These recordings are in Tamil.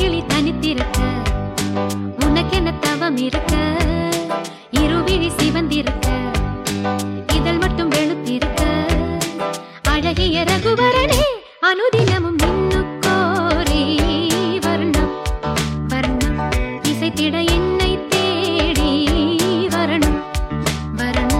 கிளி தனித்திருக்க உனக்கென்ன தவம் இருக்க இருவிழி சிவந்திருக்க இதழ் மட்டும் வெளுத்திருக்க அழகிய ரகுவரனே அனுதினமும் மின்னுக்கோரி வர்ணம் வர்ணம் இசைத்திட என்னை தேடி வரணும் வரணும்.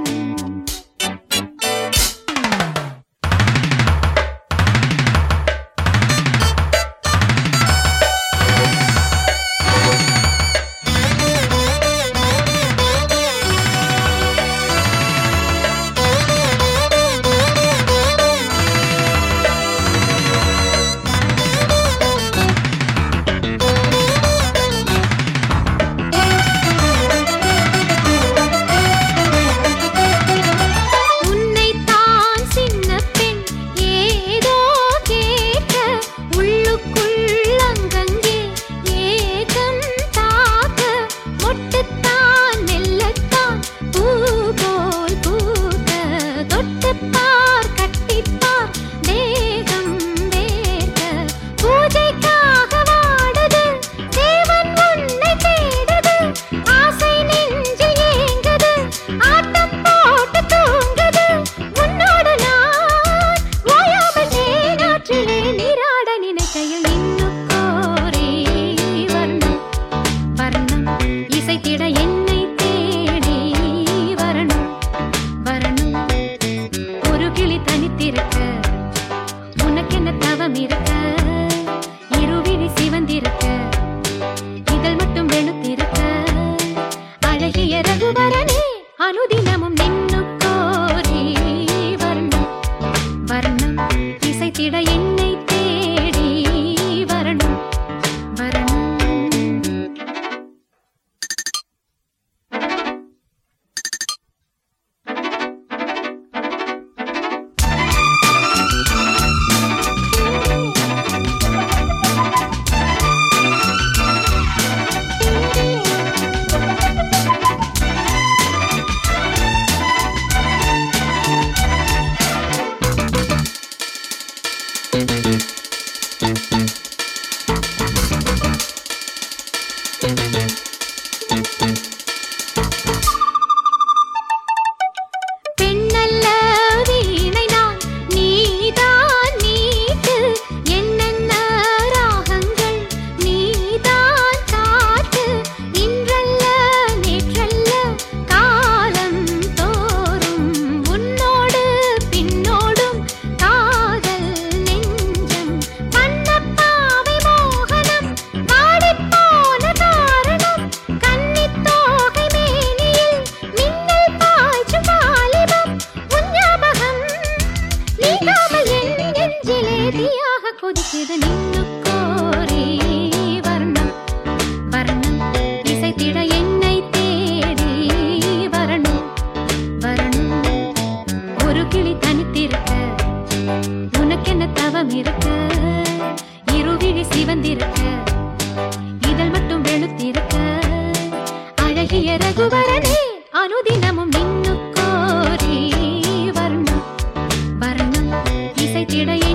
உனக்கென்ன தவம் இருக்க இருவிழி சிவந்திருக்க இதழ் மட்டும் வெளுத்திருக்க அழகிய ரகுவரனே அனுதினமும் நின்னுக்கோரி வர்ணம் வர்ணம் இசைத்திட என்னை தேடி வரணும் வரணும். பெண்ணல்ல வீணை நான் நீதான் நீட்டு என்னென்ன ராகங்கள் நீதான் காட்டு இன்றல்ல நேற்றல்ல காலம் தோறும் உன்னோடு பின்னோடும் காதல் நெஞ்சம் பண்ணப்பாவை மோகனம் பாடிப்போன காரணம் கன்னித்தோகை மேனியில் மின்னல் பாய்ச்சும் வாலிபம் உன் ஞாபகம் நீங்காமல் என் நெஞ்சிலே தீயாக கொதிக்குது நின்னுக்கோரி வர்ணம் வர்ணம் இசைத்திட என்னை தேடி வரணும் வரணும். ஒரு கிளி தனித்திருக்க உனக்கென்ன தவம் இருக்க இருவிழி சிவந்திருக்க இதழ் மட்டும் வெளுத்திருக்க அழகிய ரகுவரனே அனுதினமும் நின்னுக்கோரி வர்ணம் வர்ணம் இசைத்திட